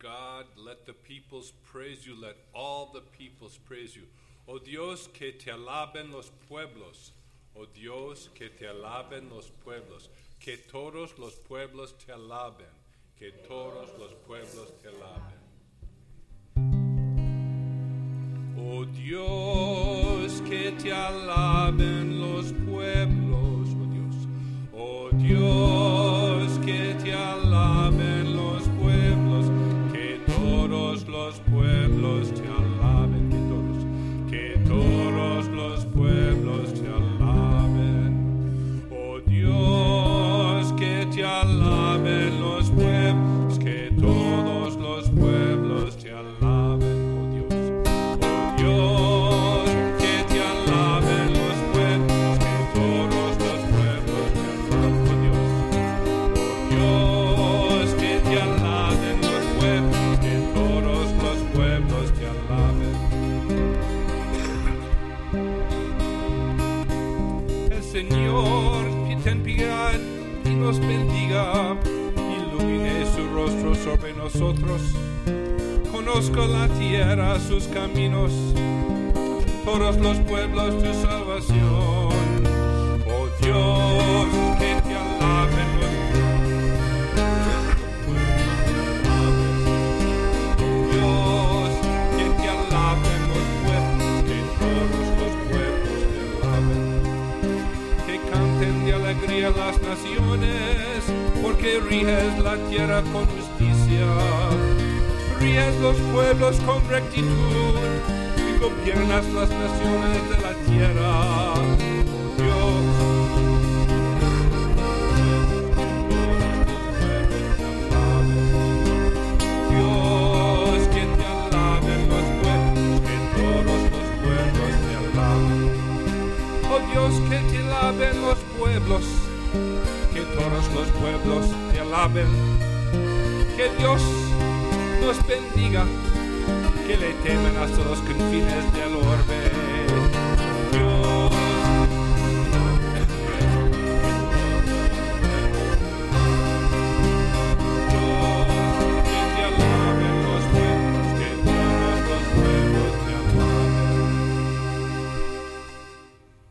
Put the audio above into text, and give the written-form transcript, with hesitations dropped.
God, let the peoples praise you, let all the peoples praise you. Oh Dios, que te alaben los pueblos. Oh Dios, que te alaben los pueblos. Que todos los pueblos te alaben. Que todos los pueblos te alaben. Oh Dios, que te alaben los pueblos. Oh Dios. Oh Dios, que te alaben los pueblos. Que todos los pueblos te alaben. Que todos los pueblos te alaben. Oh Dios, que te alaben los pueblos. Que todos los pueblos te alaben. Señor, ten piedad y nos bendiga, ilumine su rostro sobre nosotros, conozca la tierra sus caminos, todos los pueblos tu salvación. Oh Dios, que te alaben los Dios, que te alaben los pueblos, que todos los pueblos te alaben. Canten de alegría las naciones, porque riges la tierra con justicia, riges los pueblos con rectitud y gobiernas las naciones de la tierra. Dios, Dios, que te alaben los pueblos, que todos los pueblos te alaben. Oh Dios, que te alaben los pueblos, que todos los pueblos te alaben. Que Dios nos bendiga, que le temen hasta los confines del orbe.